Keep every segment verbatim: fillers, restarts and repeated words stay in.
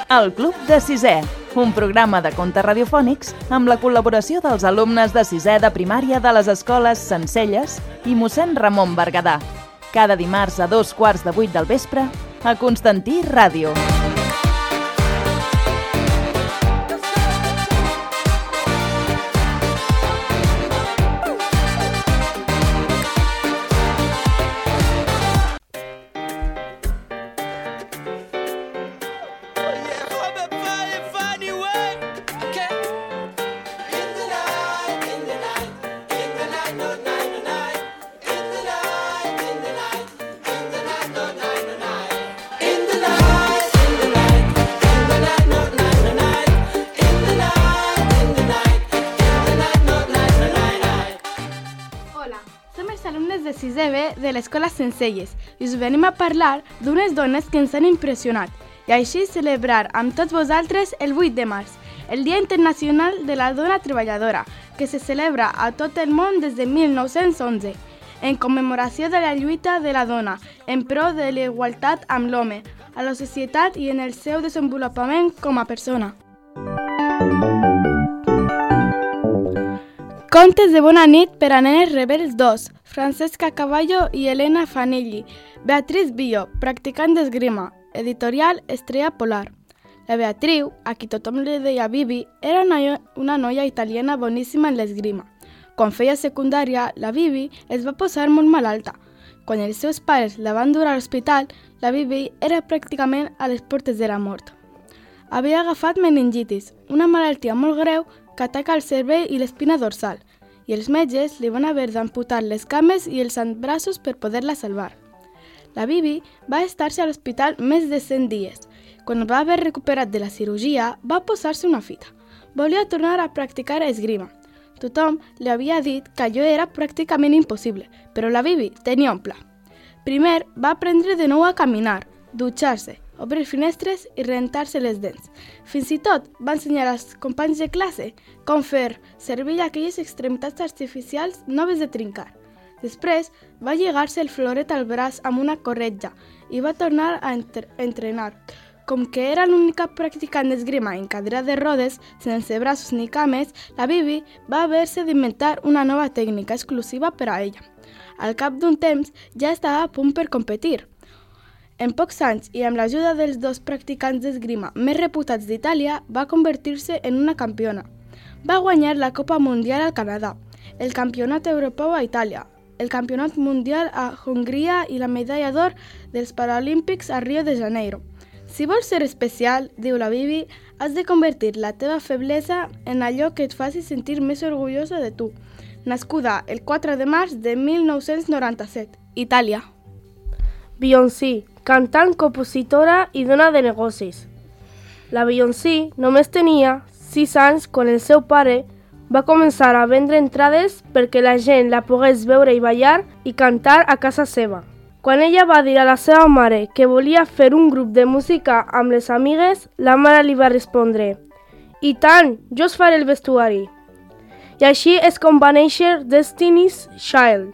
El Club de Sisè, un programa de contes radiofònics amb la col·laboració dels alumnes de sisè de primària de les escoles Sencelles i mossèn Ramon Berguedà. Cada dimarts a dos quarts de vuit del vespre a Constantí Ràdio. De sisè B de l'Escola Sencelles i us venim a parlar d'unes dones que ens han impressionat i així celebrar amb tots vosaltres el vuit de març, el Dia Internacional de la Dona Treballadora, que se celebra a tot el món des de mil nou-cents onze, en commemoració de la lluita de la dona en pro de la igualtat amb l'home, a la societat i en el seu desenvolupament com a persona. Contes de bona nit per a nenes rebels dos, Francesca Cavallo i Elena Fanelli. Beatriz Billo, practicant d'esgrima. Editorial Estrella Polar. La Beatriu, a qui tothom li deia Bibi, era una, una noia italiana boníssima en l'esgrima. Quan feia secundària, la Bibi es va posar molt malalta. Quan els seus pares la van dur a l'hospital, la Bibi era pràcticament a les portes de la mort. Havia agafat meningitis, una malaltia molt greu que ataca el cervell i l'espina dorsal, i els metges li van haver d'amputar les cames i els braços per poder-la salvar. La Bibi va estar-se a l'hospital més de cent dies. Quan va haver recuperat de la cirurgia, va posar-se una fita. Volia tornar a practicar esgrima. Tothom li havia dit que allò era pràcticament impossible, però la Bibi tenia un pla. Primer va aprendre de nou a caminar, dutxar-se, obrir finestres i rentar-se les dents. Fins i tot va ensenyar als companys de classe com fer servir aquelles extremitats artificials noves de trincar. Després va lligar-se el floret al braç amb una corretja i va tornar a entre- entrenar. Com que era l'única practicant d'esgrima en cadira de rodes, sense braços ni cames, la Bibi va haver-se d'inventar una nova tècnica exclusiva per a ella. Al cap d'un temps ja estava a punt per competir. En pocs anys i amb l'ajuda dels dos practicants d'esgrima més reputats d'Itàlia, va convertir-se en una campiona. Va guanyar la Copa Mundial al Canadà, el Campionat Europeu a Itàlia, el Campionat Mundial a Hongria i la medalla d'or dels Paralímpics a Rio de Janeiro. Si vols ser especial, diu la Bibi, has de convertir la teva feblesa en allò que et faci sentir més orgullosa de tu. Nascuda el quatre de març de mil nou-cents noranta-set, Itàlia. Beyoncé, cantant, compositora i dona de negocis. La Beyoncé només tenia sis anys quan el seu pare va començar a vendre entrades perquè la gent la pogués veure i ballar i cantar a casa seva. Quan ella va dir a la seva mare que volia fer un grup de música amb les amigues, la mare li va respondre: «I tant, jo us faré el vestuari». I així és com va néixer Destiny's Child.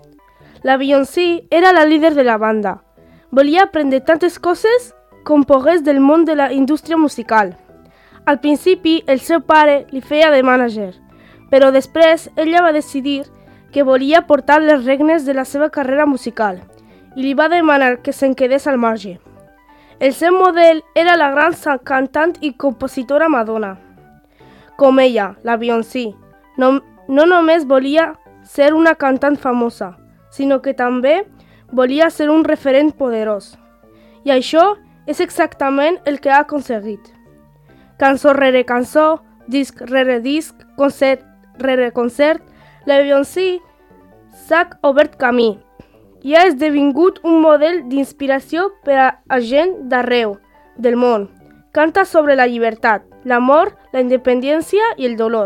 La Beyoncé era la líder de la banda. Volia aprendre tantes coses com pogués del món de la indústria musical. Al principi, el seu pare li feia de mànager, però després ella va decidir que volia portar les regnes de la seva carrera musical i li va demanar que se'n quedés al marge. El seu model era la gran cantant i compositora Madonna. Com ella, la Beyoncé, no, no només volia ser una cantant famosa, sinó que també volia ser un referent poderós. I això és exactament el que ha aconseguit. Cançó rere cançó, disc rere disc, concert rere concert, la Beyoncé s'ha obert camí i ha esdevingut un model d'inspiració per a gent d'arreu del món. Canta sobre la llibertat, l'amor, la independència i el dolor.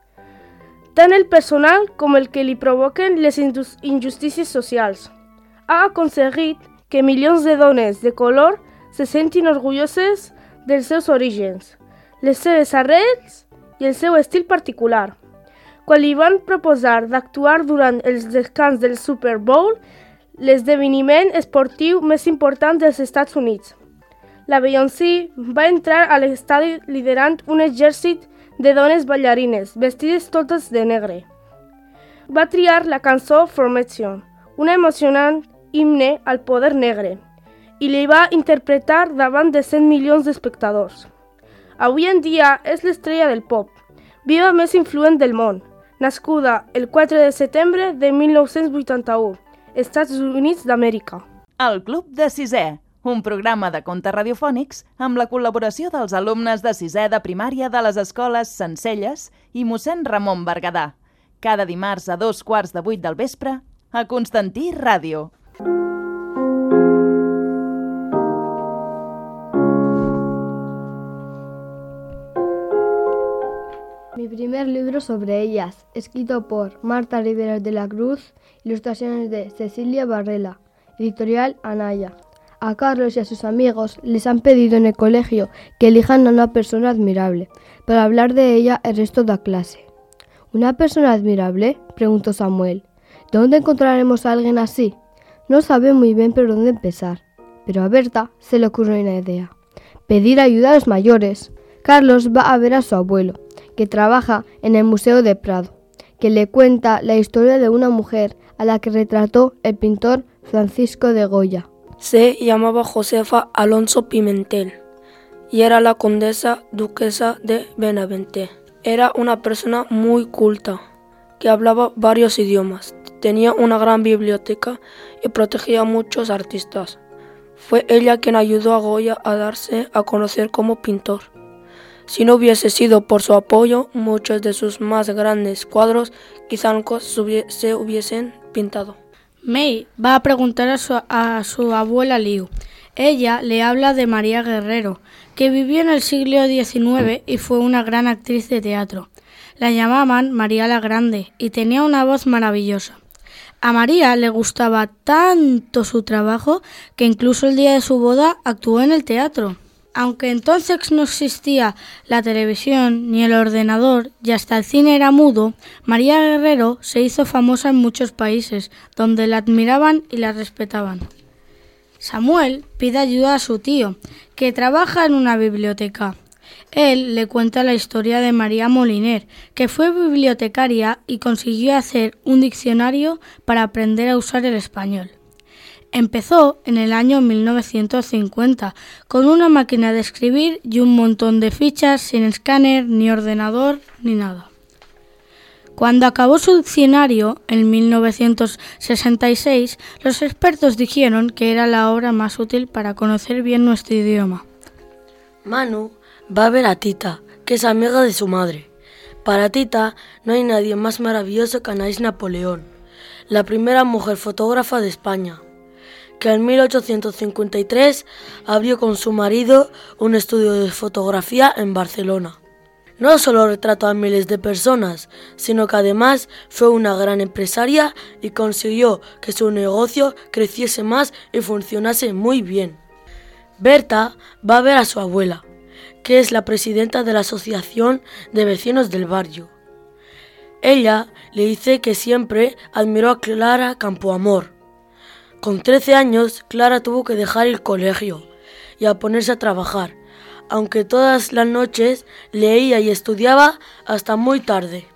Tant el personal com el que li provoquen les injustícies socials. Ha aconseguit que milions de dones de color se sentin orgulloses dels seus orígens, les seves arrels i el seu estil particular. Quan li van proposar d'actuar durant els descans del Super Bowl, l'esdeveniment esportiu més important dels Estats Units, la Beyoncé va entrar a l'estadi liderant un exèrcit de dones ballarines vestides totes de negre. Va triar la cançó Formation, una emocionant himne al poder negre, i li va interpretar davant de cent milions d'espectadors. Avui en dia és l'estrella del pop, viva més influent del món, nascuda el quatre de setembre de mil nou-cents vuitanta-u, Estats Units d'Amèrica. El Club de Sisè, un programa de contes radiofònics amb la col·laboració dels alumnes de sisè de primària de les escoles Sencelles i mossèn Ramon Berguedà. Cada dimarts a dos quarts de vuit del vespre a Constantí Ràdio. Mi primer libro sobre ellas, escrito por Marta Rivera de la Cruz, ilustraciones de Cecilia Varela, editorial Anaya. A Carlos y a sus amigos les han pedido en el colegio que elijan a una persona admirable para hablar de ella el resto de la clase. ¿Una persona admirable?, preguntó Samuel. ¿Dónde encontraremos a alguien así? No sabe muy bien por dónde empezar, pero a Berta se le ocurrió una idea. Pedir ayuda a los mayores. Carlos va a ver a su abuelo, que trabaja en el Museo de Prado, que le cuenta la historia de una mujer a la que retrató el pintor Francisco de Goya. Se llamaba Josefa Alonso Pimentel y era la condesa duquesa de Benavente. Era una persona muy culta, que hablaba varios idiomas, tenía una gran biblioteca y protegía a muchos artistas. Fue ella quien ayudó a Goya a darse a conocer como pintor. Si no hubiese sido por su apoyo, muchos de sus más grandes cuadros quizá nunca se hubiesen pintado. May va a preguntar a su, a su abuela Liu. Ella le habla de María Guerrero, que vivió en el siglo diecinueve y fue una gran actriz de teatro. La llamaban María la Grande y tenía una voz maravillosa. A María le gustaba tanto su trabajo que incluso el día de su boda actuó en el teatro. Aunque entonces no existía la televisión ni el ordenador y hasta el cine era mudo, María Guerrero se hizo famosa en muchos países, donde la admiraban y la respetaban. Samuel pide ayuda a su tío, que trabaja en una biblioteca. Él le cuenta la historia de María Moliner, que fue bibliotecaria y consiguió hacer un diccionario para aprender a usar el español. Empezó en el año mil novecientos cincuenta con una máquina de escribir y un montón de fichas sin escáner, ni ordenador, ni nada. Cuando acabó su diccionario, en mil novecientos sesenta y seis, los expertos dijeron que era la obra más útil para conocer bien nuestro idioma. Manu va a ver a Tita, que es amiga de su madre. Para Tita no hay nadie más maravilloso que Anaïs Napoleón, la primera mujer fotógrafa de España, que en mil ochocientos cincuenta y tres abrió con su marido un estudio de fotografía en Barcelona. No solo retrató a miles de personas, sino que además fue una gran empresaria y consiguió que su negocio creciese más y funcionase muy bien. Berta va a ver a su abuela, que es la presidenta de la Asociación de Vecinos del Barrio. Ella le dice que siempre admiró a Clara Campoamor. Con trece años, Clara tuvo que dejar el colegio y a ponerse a trabajar, aunque todas las noches leía y estudiaba hasta muy tarde.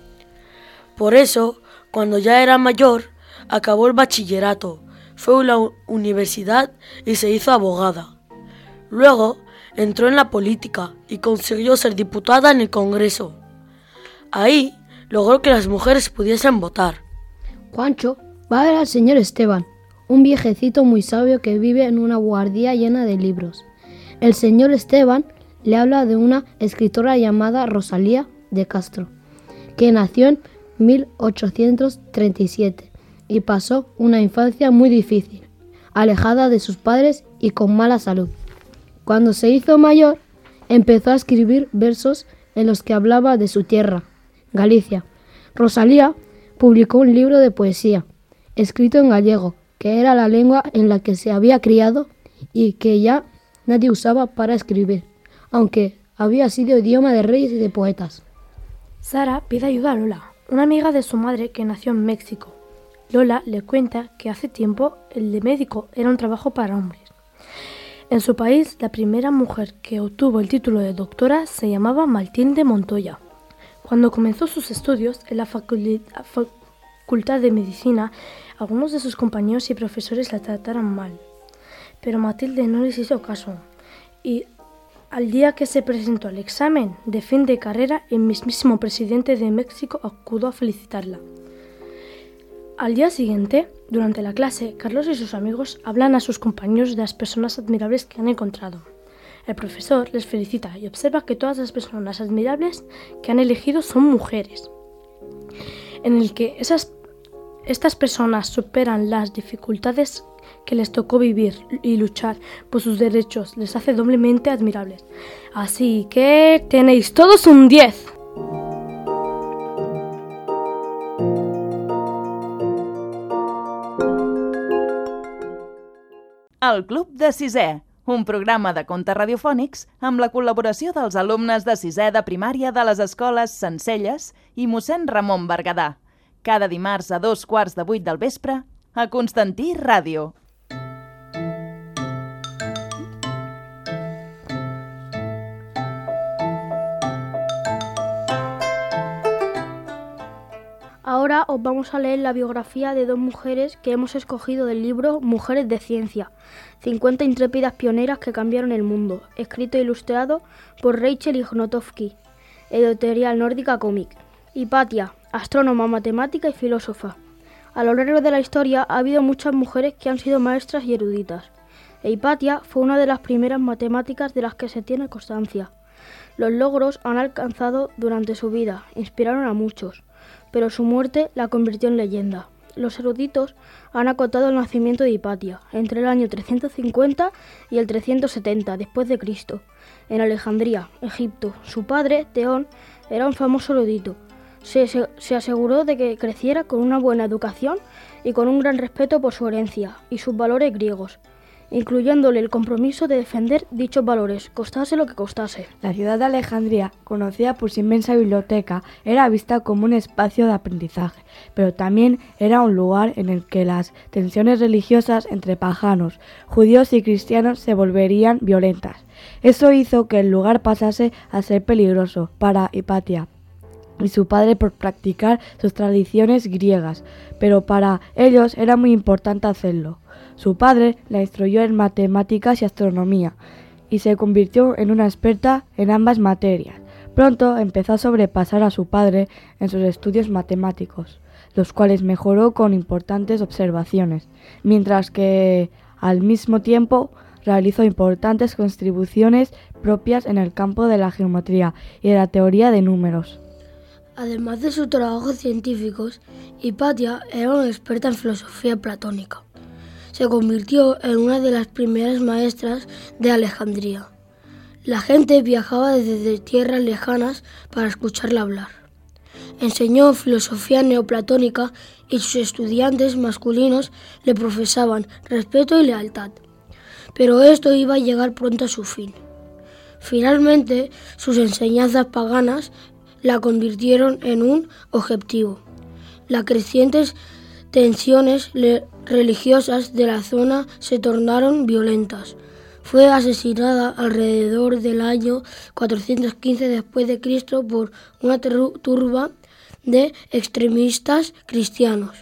Por eso, cuando ya era mayor, acabó el bachillerato, fue a la universidad y se hizo abogada. Luego, entró en la política y consiguió ser diputada en el Congreso. Ahí, logró que las mujeres pudiesen votar. Juancho va a ver al señor Esteban, un viejecito muy sabio que vive en una guardia llena de libros. El señor Esteban le habla de una escritora llamada Rosalía de Castro, que nació en mil ochocientos treinta y siete y pasó una infancia muy difícil, alejada de sus padres y con mala salud. Cuando se hizo mayor, empezó a escribir versos en los que hablaba de su tierra, Galicia. Rosalía publicó un libro de poesía, escrito en gallego, que era la lengua en la que se había criado y que ya nadie usaba para escribir, aunque había sido idioma de reyes y de poetas. Sara pide ayuda a Lola, una amiga de su madre que nació en México. Lola le cuenta que hace tiempo el de médico era un trabajo para hombres. En su país, la primera mujer que obtuvo el título de doctora se llamaba Martín de Montoya. Cuando comenzó sus estudios en la Facultad de Medicina, algunos de sus compañeros y profesores la trataron mal, pero Matilde no les hizo caso y al día que se presentó al examen de fin de carrera, el mismísimo presidente de México acudió a felicitarla. Al día siguiente, durante la clase, Carlos y sus amigos hablan a sus compañeros de las personas admirables que han encontrado. El profesor les felicita y observa que todas las personas admirables que han elegido son mujeres. En el que esas, estas personas superan las dificultades que les tocó vivir y luchar por sus derechos, les hace doblemente admirables. Así que tenéis todos un diez. El Club de Sisè, un programa de contes radiofònics amb la col·laboració dels alumnes de sisè de primària de les escoles Sencelles i mossèn Ramon Berguedà. Cada dimarts a dos quarts de vuit del vespre a Constantí Ràdio. Ahora os vamos a leer la biografía de dos mujeres que hemos escogido del libro Mujeres de Ciencia, cincuenta intrépidas pioneras que cambiaron el mundo, escrito e ilustrado por Rachel Ignotowski, editorial Nórdica Comic. Hipatia, astrónoma, matemática y filósofa. A lo largo de la historia ha habido muchas mujeres que han sido maestras y eruditas. E Hipatia fue una de las primeras matemáticas de las que se tiene constancia. Los logros han alcanzado durante su vida inspiraron a muchos, pero su muerte la convirtió en leyenda. Los eruditos han acotado el nacimiento de Hipatia entre el año trescientos cincuenta y el trescientos setenta después de Cristo, en Alejandría, Egipto. Su padre, Teón, era un famoso erudito. Se, se, se aseguró de que creciera con una buena educación y con un gran respeto por su herencia y sus valores griegos, incluyéndole el compromiso de defender dichos valores, costase lo que costase. La ciudad de Alejandría, conocida por su inmensa biblioteca, era vista como un espacio de aprendizaje, pero también era un lugar en el que las tensiones religiosas entre paganos, judíos y cristianos se volverían violentas. Eso hizo que el lugar pasase a ser peligroso para Hipatia y su padre por practicar sus tradiciones griegas, pero para ellos era muy importante hacerlo. Su padre la instruyó en matemáticas y astronomía y se convirtió en una experta en ambas materias. Pronto empezó a sobrepasar a su padre en sus estudios matemáticos, los cuales mejoró con importantes observaciones, mientras que al mismo tiempo realizó importantes contribuciones propias en el campo de la geometría y de la teoría de números. Además de sus trabajos científicos, Hipatia era una experta en filosofía platónica. Se convirtió en una de las primeras maestras de Alejandría. La gente viajaba desde tierras lejanas para escucharla hablar. Enseñó filosofía neoplatónica y sus estudiantes masculinos le profesaban respeto y lealtad. Pero esto iba a llegar pronto a su fin. Finalmente, sus enseñanzas paganas la convirtieron en un objetivo. Las crecientes tensiones religiosas de la zona se tornaron violentas. Fue asesinada alrededor del año cuatrocientos quince después de Cristo por una turba de extremistas cristianos.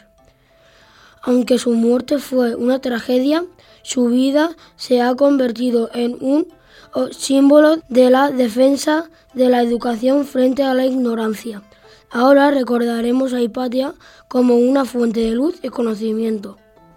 Aunque su muerte fue una tragedia, su vida se ha convertido en un símbolo de la defensa de la educación frente a la ignorancia. Ahora recordaremos a Hipatia como una fuente de luz y conocimiento.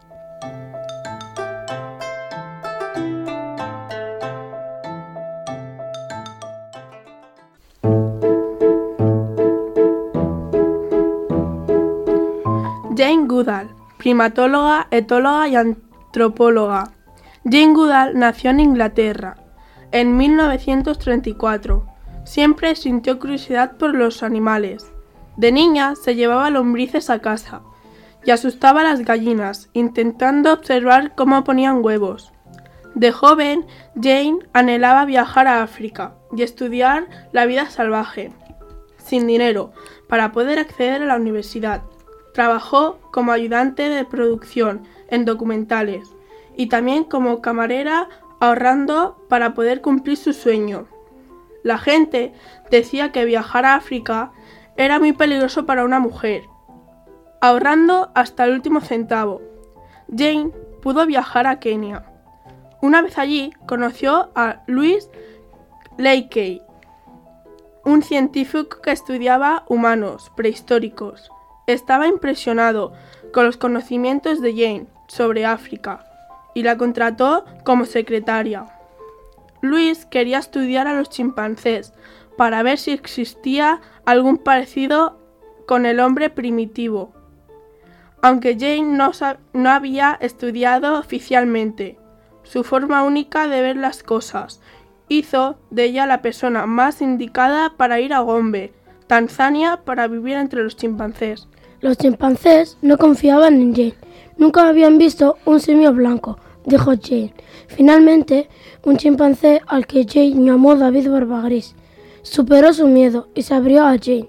Jane Goodall, primatóloga, etóloga y antropóloga. Jane Goodall nació en Inglaterra en mil novecientos treinta y cuatro. Siempre sintió curiosidad por los animales. De niña se llevaba lombrices a casa y asustaba a las gallinas, intentando observar cómo ponían huevos. De joven, Jane anhelaba viajar a África y estudiar la vida salvaje. Sin dinero para poder acceder a la universidad, trabajó como ayudante de producción en documentales y también como camarera ahorrando para poder cumplir su sueño. La gente decía que viajar a África era muy peligroso para una mujer, ahorrando hasta el último centavo. Jane pudo viajar a Kenia. Una vez allí conoció a Louis Leakey, un científico que estudiaba humanos prehistóricos. Estaba impresionado con los conocimientos de Jane sobre África y la contrató como secretaria. Louis quería estudiar a los chimpancés para ver si existía algún parecido con el hombre primitivo, aunque Jane no, no había estudiado oficialmente. Su forma única de ver las cosas hizo de ella la persona más indicada para ir a Gombe, Tanzania, para vivir entre los chimpancés. Los chimpancés no confiaban en Jane. Nunca habían visto un simio blanco, dijo Jane. Finalmente, un chimpancé al que Jane llamó David Barbagris superó su miedo y se abrió a Jane.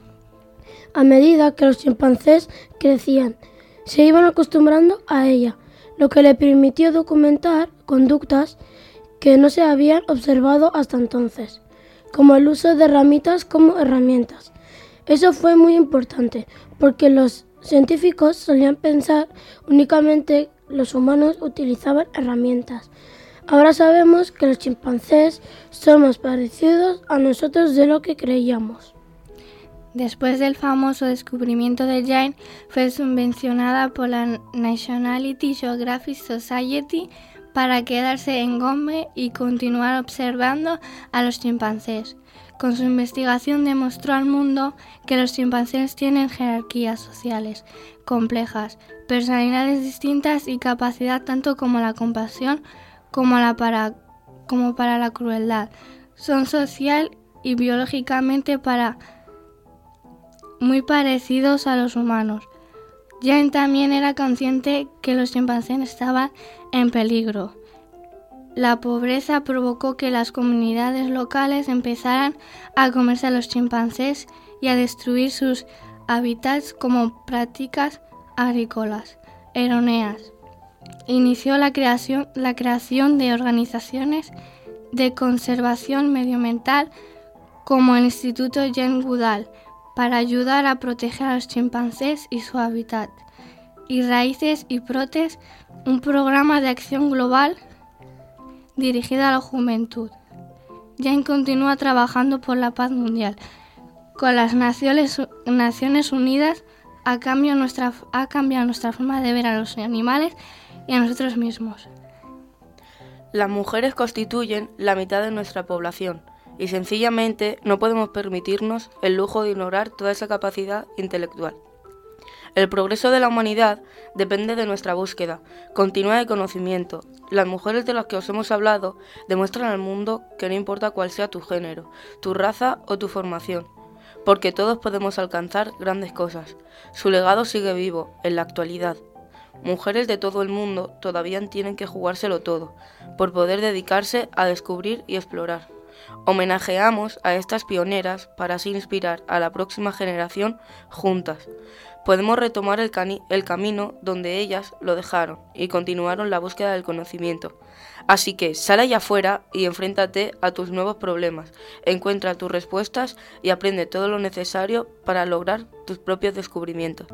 A medida que los chimpancés crecían, se iban acostumbrando a ella, lo que le permitió documentar conductas que no se habían observado hasta entonces, como el uso de ramitas como herramientas. Eso fue muy importante, porque los científicos solían pensar únicamente que los humanos utilizaban herramientas. Ahora sabemos que los chimpancés son más parecidos a nosotros de lo que creíamos. Después del famoso descubrimiento de Jane, fue subvencionada por la National Geographic Society para quedarse en Gombe y continuar observando a los chimpancés. Con su investigación demostró al mundo que los chimpancés tienen jerarquías sociales complejas, personalidades distintas y capacidad tanto como la compasión como, la para, como para la crueldad. Son social y biológicamente para muy parecidos a los humanos. Jane también era consciente que los chimpancés estaban en peligro. La pobreza provocó que las comunidades locales empezaran a comerse a los chimpancés y a destruir sus hábitats como prácticas agrícolas erróneas. Inició la creación, la creación de organizaciones de conservación medioambiental como el Instituto Jane Goodall para ayudar a proteger a los chimpancés y su hábitat. Y Raíces y Protes, un programa de acción global dirigido a la juventud. Jane continúa trabajando por la paz mundial. Con las Naciones, Naciones Unidas ha cambiado, nuestra, ha cambiado nuestra forma de ver a los animales y a nosotros mismos. Las mujeres constituyen la mitad de nuestra población y sencillamente no podemos permitirnos el lujo de ignorar toda esa capacidad intelectual. El progreso de la humanidad depende de nuestra búsqueda continua de conocimiento. Las mujeres de las que os hemos hablado demuestran al mundo que no importa cuál sea tu género, tu raza o tu formación, porque todos podemos alcanzar grandes cosas. Su legado sigue vivo en la actualidad. Mujeres de todo el mundo todavía tienen que jugárselo todo por poder dedicarse a descubrir y explorar. Homenajeamos a estas pioneras para así inspirar a la próxima generación juntas. Podemos retomar el, cani- el camino donde ellas lo dejaron y continuaron la búsqueda del conocimiento. Así que sal allá afuera y enfréntate a tus nuevos problemas, encuentra tus respuestas y aprende todo lo necesario para lograr tus propios descubrimientos.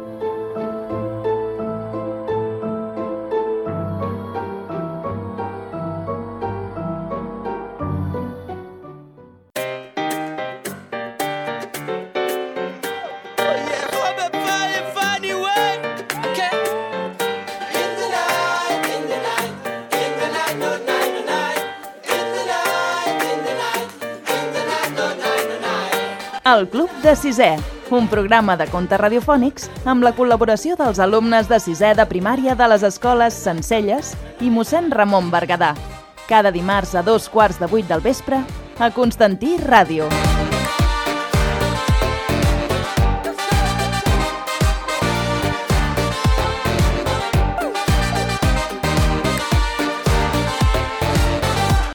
El Club de Sisè, un programa de contes radiofònics amb la col·laboració dels alumnes de sisè de primària de les escoles Sencelles i mossèn Ramon Berguedà. Cada dimarts a dos quarts de vuit del vespre a Constantí Ràdio.